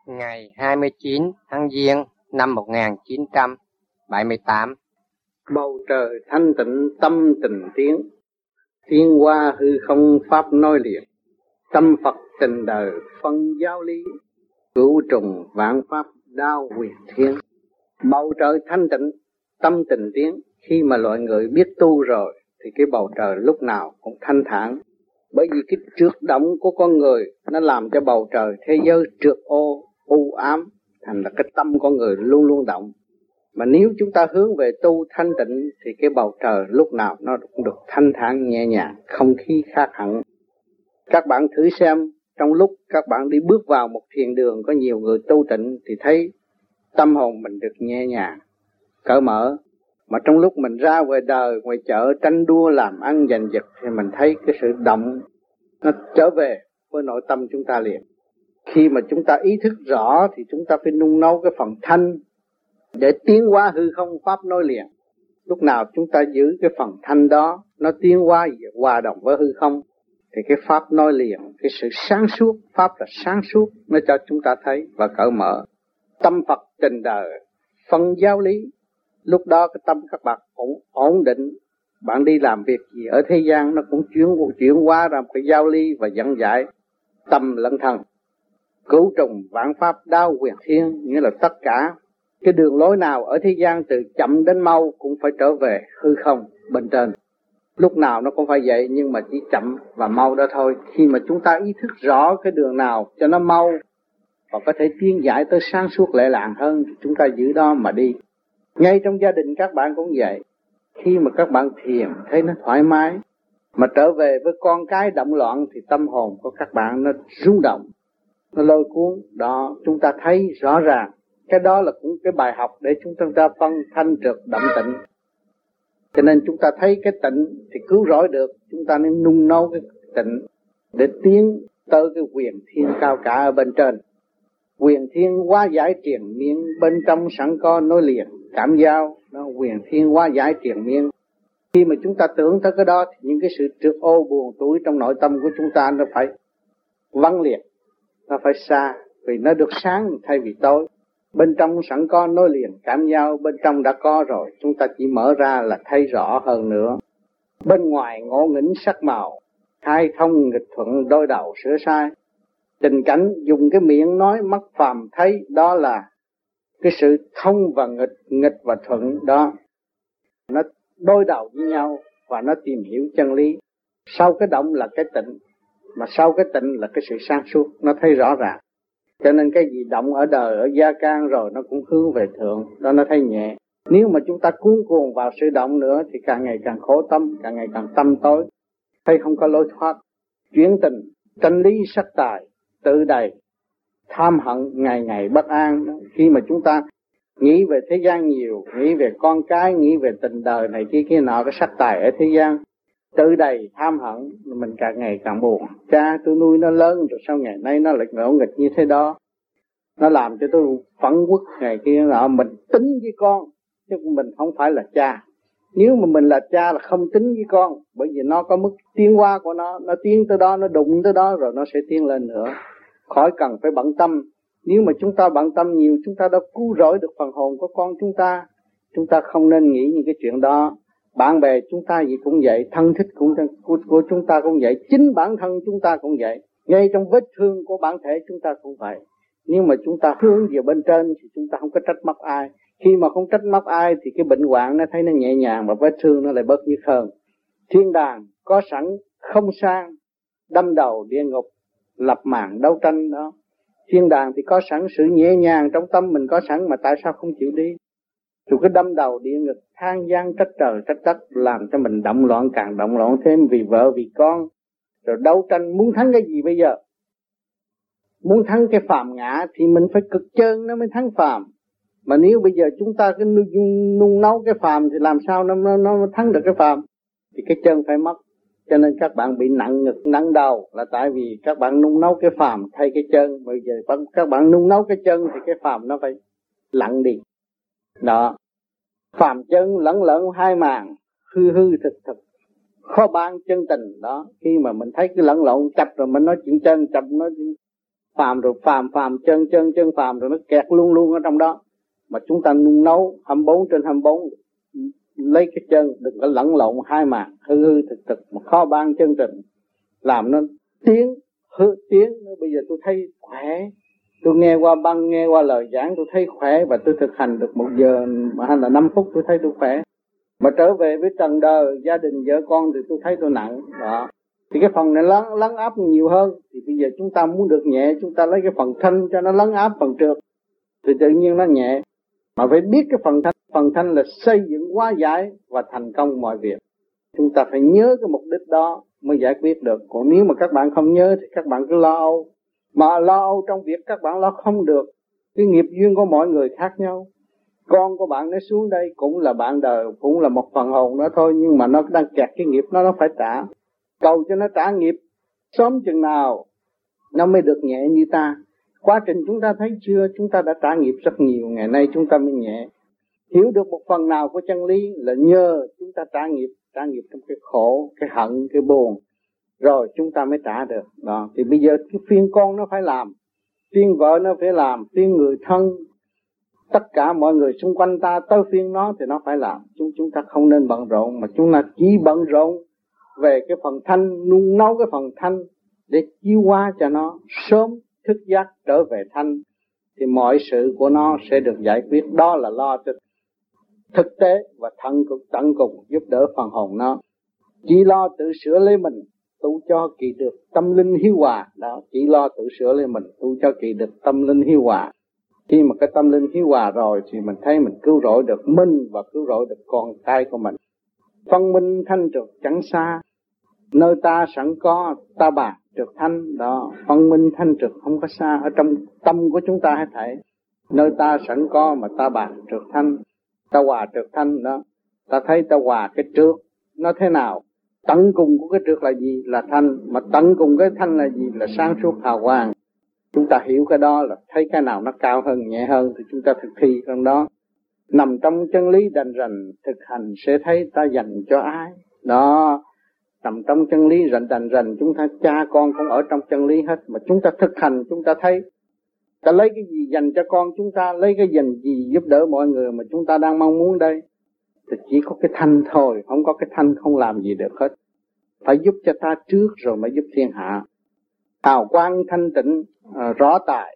Ngày 29 tháng Giêng năm 1978. Bầu trời thanh tịnh tâm tình tiến, tiến qua hư không pháp nói liền. Tâm Phật tình đời phân giáo lý, cửu trùng vạn pháp đao quyền thiên. Bầu trời thanh tịnh tâm tình tiến. Khi mà loại người biết tu rồi thì cái bầu trời lúc nào cũng thanh thản. Bởi vì cái trượt động của con người nó làm cho bầu trời thế giới trượt ô, u ám, thành là cái tâm con người luôn luôn động. Mà nếu chúng ta hướng về tu thanh tịnh thì cái bầu trời lúc nào nó cũng được thanh thản nhẹ nhàng, không khí khác hẳn. Các bạn thử xem, trong lúc các bạn đi bước vào một thiền đường có nhiều người tu tịnh thì thấy tâm hồn mình được nhẹ nhàng, cởi mở. Mà trong lúc mình ra ngoài đời, ngoài chợ tranh đua làm ăn giành giật thì mình thấy cái sự động nó trở về với nội tâm chúng ta liền. Khi mà chúng ta ý thức rõ thì chúng ta phải nung nấu cái phần thanh để tiến hóa hư không pháp nối liền. Lúc nào chúng ta giữ cái phần thanh đó, nó tiến hóa hòa đồng với hư không thì cái pháp nối liền, cái sự sáng suốt, pháp là sáng suốt, nó cho chúng ta thấy và cởi mở. Tâm Phật tình đời phân giáo lý. Lúc đó cái tâm các bạn cũng ổn định. Bạn đi làm việc gì ở thế gian nó cũng chuyển hóa ra một cái giáo lý và dẫn giải tâm lẫn thân. Cửu trùng vạn pháp đao quyền thiên, nghĩa là tất cả cái đường lối nào ở thế gian từ chậm đến mau cũng phải trở về hư không bên trên. Lúc nào nó cũng phải vậy, nhưng mà chỉ chậm và mau đó thôi. Khi mà chúng ta ý thức rõ cái đường nào cho nó mau và có thể tiến giải tới sáng suốt lệ làng hơn thì chúng ta giữ đó mà đi. Ngay trong gia đình các bạn cũng vậy. Khi mà các bạn thiền thấy nó thoải mái, mà trở về với con cái động loạn thì tâm hồn của các bạn nó rung động, nó lôi cuốn. Đó, chúng ta thấy rõ ràng. Cái đó là cũng cái bài học để chúng ta phân thanh trượt động tịnh. Cho nên chúng ta thấy cái tịnh thì cứu rỗi được. Chúng ta nên nung nấu cái tịnh để tiến tới cái quyền thiên cao cả ở bên trên. Quyền thiên hóa giải triền miên, bên trong sẵn có nối liền cảm giao. Đó, quyền thiên hóa giải triền miên. Khi mà chúng ta tưởng tới cái đó thì những cái sự trượt ô buồn tủi trong nội tâm của chúng ta nó phải vắng liệt, nó phải xa, vì nó được sáng thay vì tối. Bên trong sẵn có nối liền cảm giao, bên trong đã có rồi, chúng ta chỉ mở ra là thấy rõ hơn nữa. Bên ngoài ngộ nghĩnh sắc màu, khai thông nghịch thuận đôi đầu sửa sai. Tình cảnh dùng cái miệng nói mắt phàm thấy, đó là cái sự thông và nghịch và thuận đó. Nó đối đầu với nhau và nó tìm hiểu chân lý. Sau cái động là cái tịnh, mà sau cái tịnh là cái sự sáng suốt, nó thấy rõ ràng. Cho nên cái gì động ở đời, ở gia can rồi nó cũng hướng về thượng, đó nó thấy nhẹ. Nếu mà chúng ta cuốn cuồng vào sự động nữa thì càng ngày càng khổ tâm, càng ngày càng tâm tối, thấy không có lối thoát. Chuyển tình, tranh lý sắc tài, tự đầy, tham hận ngày ngày bất an. Khi mà chúng ta nghĩ về thế gian nhiều, nghĩ về con cái, nghĩ về tình đời này kia nọ, cái sắc tài ở thế gian, tự đầy tham hận, mình càng ngày càng buồn. Cha tôi nuôi nó lớn rồi sao ngày nay nó lại ngỗ nghịch như thế đó, nó làm cho tôi phẫn uất ngày kia nọ. Mình tính với con chứ mình không phải là cha. Nếu mà mình là cha là không tính với con, bởi vì nó có mức tiến hóa của nó tiến tới đó, nó đụng tới đó rồi nó sẽ tiến lên nữa. Khỏi cần phải bận tâm. Nếu mà chúng ta bận tâm nhiều, chúng ta đã cứu rỗi được phần hồn của con chúng ta. Chúng ta không nên nghĩ những cái chuyện đó. Bạn bè chúng ta gì cũng vậy, thân thích của chúng ta cũng vậy, chính bản thân chúng ta cũng vậy. Ngay trong vết thương của bản thể chúng ta cũng vậy. Nhưng mà chúng ta hướng về bên trên thì chúng ta không có trách móc ai. Khi mà không trách móc ai thì cái bệnh hoạn nó thấy nó nhẹ nhàng và vết thương nó lại bớt nhức hơn. Thiên đàng có sẵn không sang, đâm đầu địa ngục, lập màn đấu tranh đó. Thiên đàng thì có sẵn sự nhẹ nhàng trong tâm mình có sẵn, mà tại sao không chịu đi? Rồi cái đâm đầu địa ngục, than gian trách trời trách đất, làm cho mình động loạn, càng động loạn thêm vì vợ vì con. Rồi đấu tranh muốn thắng cái gì bây giờ? Muốn thắng cái phàm ngã thì mình phải cực chân nó mới thắng phàm. Mà nếu bây giờ chúng ta cứ nung nấu cái phàm thì làm sao nó thắng được cái phàm? Thì cái chân phải mất. Cho nên các bạn bị nặng ngực nặng đầu là tại vì các bạn nung nấu cái phàm thay cái chân. Bây giờ các bạn nung nấu cái chân thì cái phàm nó phải lặng đi. Đó. Phàm chân lẫn hai màn, hư thực, khó ban chân tình đó. Khi mà mình thấy cái lẫn lộn chập rồi mình nói chuyện chân chập, nói chuyện phàm rồi phàm chân phàm rồi nó kẹt luôn luôn ở trong đó. Mà chúng ta nung nấu 24/24, lấy cái chân, đừng có lẫn lộn hai mạc hư thực mà khó ban chân trình, làm nó tiến bây giờ tôi thấy khỏe, tôi nghe qua băng, nghe qua lời giảng tôi thấy khỏe, và tôi thực hành được 1 giờ hay là 5 phút tôi thấy tôi khỏe. Mà trở về với trần đời, gia đình vợ con thì tôi thấy tôi nặng đó. Thì cái phần này lấn áp nhiều hơn. Thì bây giờ chúng ta muốn được nhẹ, chúng ta lấy cái phần thanh cho nó lấn áp phần trượt, thì tự nhiên nó nhẹ. Mà phải biết cái phần thanh là xây dựng hóa giải và thành công mọi việc. Chúng ta phải nhớ cái mục đích đó mới giải quyết được. Còn nếu mà các bạn không nhớ thì các bạn cứ lo âu. Mà lo âu trong việc các bạn lo không được. Cái nghiệp duyên của mọi người khác nhau. Con của bạn nó xuống đây cũng là bạn đời, cũng là một phần hồn đó thôi, nhưng mà nó đang kẹt cái nghiệp nó phải trả. Cầu cho nó trả nghiệp sớm chừng nào nó mới được nhẹ như ta. Quá trình chúng ta thấy chưa, chúng ta đã trả nghiệp rất nhiều, ngày nay chúng ta mới nhẹ. Hiểu được một phần nào của chân lý là nhờ chúng ta trả nghiệp trong cái khổ, cái hận, cái buồn, rồi chúng ta mới trả được. Đó. Thì bây giờ cái phiên con nó phải làm, phiên vợ nó phải làm, phiên người thân, tất cả mọi người xung quanh ta tới phiên nó thì nó phải làm. Chúng ta không nên bận rộn, mà chúng ta chỉ bận rộn về cái phần thanh, nung nấu cái phần thanh để chiếu hóa cho nó sớm thức giác trở về thanh, thì mọi sự của nó sẽ được giải quyết. Đó là lo cho thực tế và tận cùng giúp đỡ phần hồn nó. Chỉ lo tự sửa lấy mình, tu cho kỳ được tâm linh hiếu hòa. Đó, chỉ lo tự sửa lấy mình, tu cho kỳ được tâm linh hiếu hòa. Khi mà cái tâm linh hiếu hòa rồi thì mình thấy mình cứu rỗi được mình và cứu rỗi được con cái của mình. Phân minh thanh trực chẳng xa, nơi ta sẵn có ta bạc trực thanh. Đó, phân minh thanh trực không có xa, ở trong tâm của chúng ta hết thảy. Nơi ta sẵn có mà ta bạc trực thanh, ta hòa trực thanh. Đó, ta thấy ta hòa cái trượt nó thế nào. Tận cùng của cái trượt là gì? Là thanh. Mà tận cùng cái thanh là gì? Là sáng suốt hào quang. Chúng ta hiểu cái đó là thấy cái nào nó cao hơn, nhẹ hơn thì chúng ta thực thi trong đó. Nằm trong chân lý đành rành, thực hành sẽ thấy ta dành cho ai. Đó, nằm trong chân lý đành rành, chúng ta cha con cũng ở trong chân lý hết. Mà chúng ta thực hành, chúng ta thấy ta lấy cái gì dành cho con chúng ta, lấy cái dành gì giúp đỡ mọi người mà chúng ta đang mong muốn đây. Thì chỉ có cái thanh thôi, không có cái thanh không làm gì được hết. Phải giúp cho ta trước rồi mới giúp thiên hạ. Hào quang thanh tịnh rõ tài,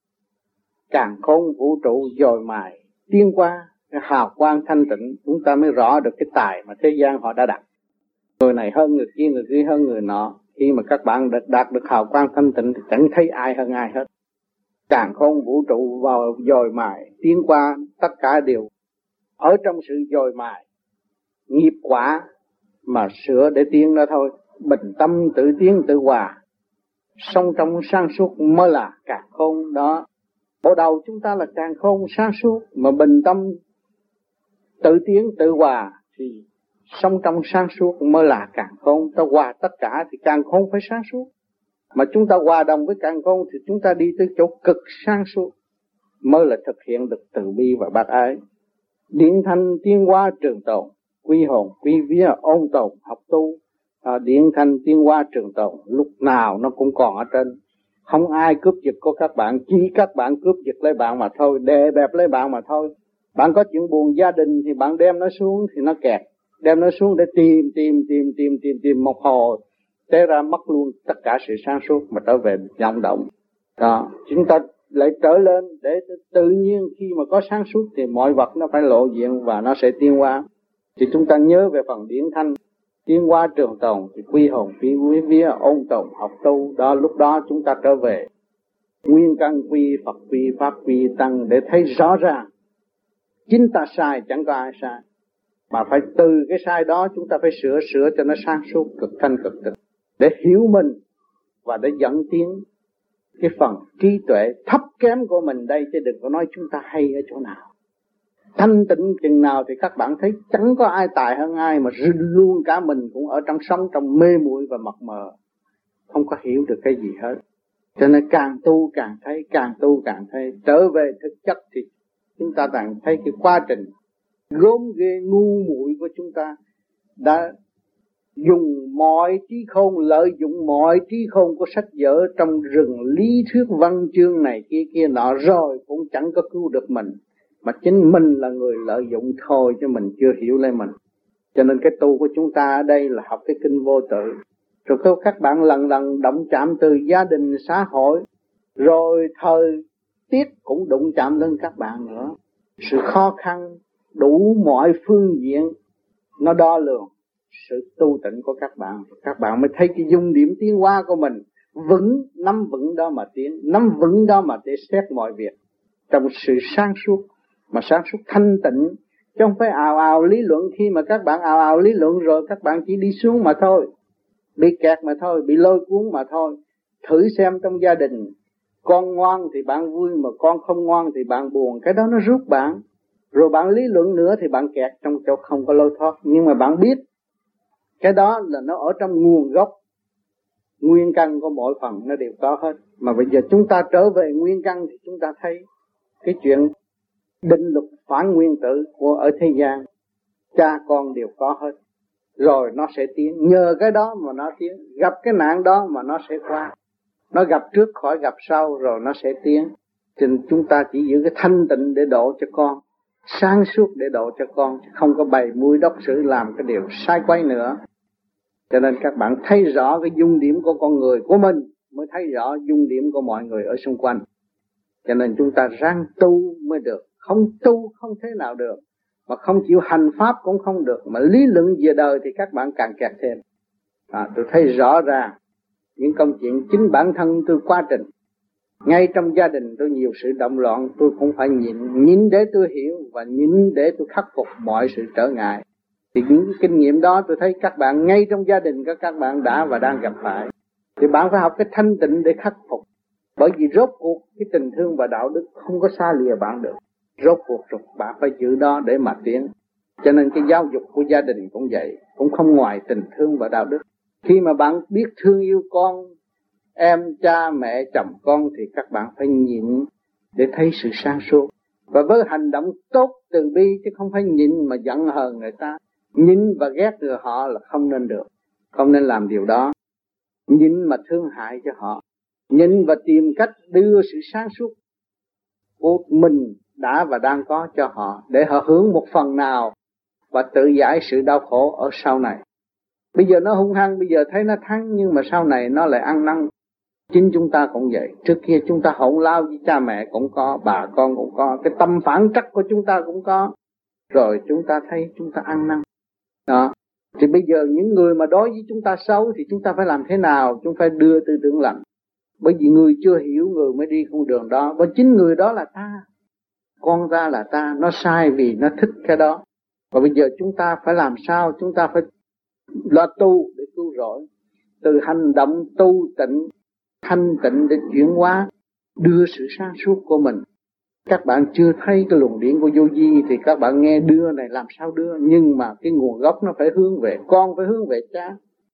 càn khôn vũ trụ dồi mài tiến qua. Cái hào quang thanh tịnh chúng ta mới rõ được cái tài mà thế gian họ đã đặt. Người này hơn người kia hơn người nọ. Khi mà các bạn đạt được hào quang thanh tịnh thì chẳng thấy ai hơn ai hết. Càn khôn vũ trụ vào dồi mài tiến qua, tất cả đều ở trong sự dồi mài nghiệp quả mà sửa để tiến đó thôi. Bình tâm tự tiến tự hòa, sống trong sáng suốt mới là càn khôn. Đó, bộ đầu chúng ta là càn khôn sáng suốt, mà bình tâm tự tiến tự hòa thì sống trong sáng suốt mới là càn khôn. Ta hòa tất cả thì càn khôn phải sáng suốt. Mà chúng ta hòa đồng với càn khôn thì chúng ta đi tới chỗ cực sáng suốt, mới là thực hiện được từ bi và bác ái. Điện thanh tiến hóa trường tồn, quy hồn quy vía ôn tồn học tu. Điện thanh tiến hóa trường tồn, lúc nào nó cũng còn ở trên. Không ai cướp giật của các bạn, chỉ các bạn cướp giật lấy bạn mà thôi, đè bẹp lấy bạn mà thôi. Bạn có chuyện buồn gia đình thì bạn đem nó xuống thì nó kẹt, đem nó xuống để tìm một hồi, thế ra mất luôn tất cả sự sáng suốt mà trở về vọng động. Đó, chúng ta lại trở lên để tự nhiên khi mà có sáng suốt thì mọi vật nó phải lộ diện và nó sẽ tiến hóa. Thì chúng ta nhớ về phần điển thanh tiến hóa trường tồn thì quy hồn quy vía ôn tồn học tu. Đó, lúc đó chúng ta trở về nguyên căn quy Phật quy Pháp quy Tăng để thấy rõ ràng chính ta sai, chẳng có ai sai, mà phải từ cái sai đó chúng ta phải sửa cho nó sáng suốt, cực thanh cực tịnh, để hiểu mình và để dẫn tiến cái phần trí tuệ thấp kém của mình đây, chứ đừng có nói chúng ta hay ở chỗ nào. Thanh tịnh chừng nào thì các bạn thấy chẳng có ai tài hơn ai, mà luôn cả mình cũng ở trong sống trong mê muội và mập mờ, không có hiểu được cái gì hết. Cho nên càng tu càng thấy, càng tu càng thấy. Trở về thực chất thì chúng ta đang thấy cái quá trình gốm ghê ngu muội của chúng ta đã dùng mọi trí khôn, lợi dụng mọi trí khôn của sách vở trong rừng lý thuyết văn chương này kia nọ rồi cũng chẳng có cứu được mình, mà chính mình là người lợi dụng thôi chứ mình chưa hiểu lấy mình. Cho nên cái tu của chúng ta ở đây là học cái kinh vô tự, rồi các bạn lần lần động chạm từ gia đình, xã hội, rồi thời tiết cũng đụng chạm lên các bạn nữa. Sự khó khăn đủ mọi phương diện nó đo lường sự tu tịnh của các bạn. Các bạn mới thấy cái dung điểm tiến hóa của mình vững, nắm vững đó mà tiến, nắm vững đó mà để xét mọi việc trong sự sáng suốt, mà sáng suốt thanh tịnh, chứ không phải ào ào lý luận. Khi mà các bạn ào ào lý luận rồi các bạn chỉ đi xuống mà thôi, bị kẹt mà thôi, bị lôi cuốn mà thôi. Thử xem trong gia đình, con ngoan thì bạn vui, mà con không ngoan thì bạn buồn, cái đó nó rút bạn. Rồi bạn lý luận nữa thì bạn kẹt trong chỗ không có lối thoát. Nhưng mà bạn biết cái đó là nó ở trong nguồn gốc, nguyên căn của mỗi phần nó đều có hết. Mà bây giờ chúng ta trở về nguyên căn thì chúng ta thấy cái chuyện định luật phản nguyên tử của ở thế gian, cha con đều có hết. Rồi nó sẽ tiến, nhờ cái đó mà nó tiến. Gặp cái nạn đó mà nó sẽ qua. Nó gặp trước khỏi gặp sau rồi nó sẽ tiến. Cho nên chúng ta chỉ giữ cái thanh tịnh để độ cho con, sáng suốt để độ cho con, không có bày mũi đốc sử làm cái điều sai quấy nữa. Cho nên các bạn thấy rõ cái dung điểm của con người của mình, mới thấy rõ dung điểm của mọi người ở xung quanh. Cho nên chúng ta ráng tu mới được, không tu không thế nào được, mà không chịu hành pháp cũng không được, mà lý luận về đời thì các bạn càng kẹt thêm. Tôi thấy rõ ràng những công chuyện chính bản thân tôi quá trình. Ngay trong gia đình tôi nhiều sự động loạn, tôi cũng phải nhịn để tôi hiểu và nhịn để tôi khắc phục mọi sự trở ngại. Thì những kinh nghiệm đó tôi thấy các bạn ngay trong gia đình các bạn đã và đang gặp phải. Thì bạn phải học cái thanh tịnh để khắc phục. Bởi vì rốt cuộc cái tình thương và đạo đức không có xa lìa bạn được. Rốt cuộc rồi bạn phải giữ đó để mà tiến. Cho nên cái giáo dục của gia đình cũng vậy, cũng không ngoài tình thương và đạo đức. Khi mà bạn biết thương yêu con, em, cha, mẹ, chồng con thì các bạn phải nhịn để thấy sự sáng suốt. Và với hành động tốt từ bi, chứ không phải nhịn mà giận hờn người ta. Nhịn và ghét người họ là không nên được, không nên làm điều đó. Nhịn mà thương hại cho họ, nhịn và tìm cách đưa sự sáng suốt của mình đã và đang có cho họ, để họ hưởng một phần nào và tự giải sự đau khổ ở sau này. Bây giờ nó hung hăng, bây giờ thấy nó thắng, nhưng mà sau này nó lại ăn năn. Chính chúng ta cũng vậy. Trước kia chúng ta hỗn lao với cha mẹ cũng có, bà con cũng có, cái tâm phản trắc của chúng ta cũng có. Rồi chúng ta thấy chúng ta ăn năn. Đó. Thì bây giờ những người mà đối với chúng ta xấu thì chúng ta phải làm thế nào? Chúng phải đưa tư tưởng lành. Bởi vì người chưa hiểu, người mới đi con đường đó. Và chính người đó là ta, con ta là ta. Nó sai vì nó thích cái đó. Và bây giờ chúng ta phải làm sao? Chúng ta phải lo tu để cứu rỗi. Từ hành động tu tịnh, thanh tịnh để chuyển hóa, đưa sự sáng suốt của mình. Các bạn chưa thấy cái luồng điển của vô vi thì các bạn nghe đưa này làm sao đưa. Nhưng mà cái nguồn gốc nó phải hướng về, con phải hướng về cha,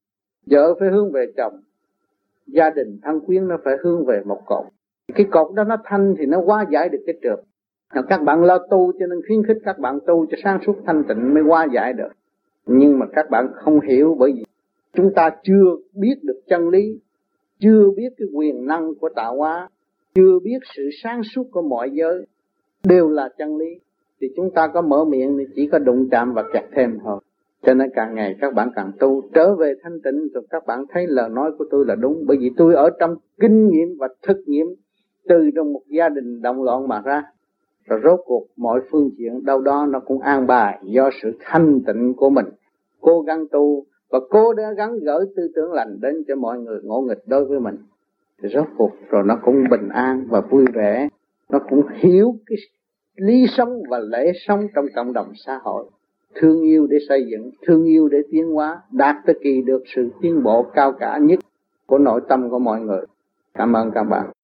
vợ phải hướng về chồng, gia đình thân quyến nó phải hướng về một cột. Cái cột đó nó thanh thì nó hóa giải được cái trượt. Các bạn lo tu cho nên khuyến khích các bạn tu cho sáng suốt thanh tịnh mới hóa giải được. Nhưng mà các bạn không hiểu, bởi vì chúng ta chưa biết được chân lý, chưa biết cái quyền năng của tạo hóa, chưa biết sự sáng suốt của mọi giới đều là chân lý, thì chúng ta có mở miệng thì chỉ có đụng chạm và kẹt thêm thôi. Cho nên càng ngày các bạn càng tu trở về thanh tịnh, rồi các bạn thấy lời nói của tôi là đúng. Bởi vì tôi ở trong kinh nghiệm và thực nghiệm từ trong một gia đình động loạn mà ra. Rồi rốt cuộc mọi phương diện đâu đó nó cũng an bài do sự thanh tịnh của mình. Cố gắng tu và cố gắng gửi tư tưởng lành đến cho mọi người ngỗ nghịch đối với mình. Thì rốt cuộc rồi nó cũng bình an và vui vẻ. Nó cũng hiểu cái lý sống và lễ sống trong cộng đồng xã hội. Thương yêu để xây dựng, thương yêu để tiến hóa, đạt tới kỳ được sự tiến bộ cao cả nhất của nội tâm của mọi người. Cảm ơn các bạn.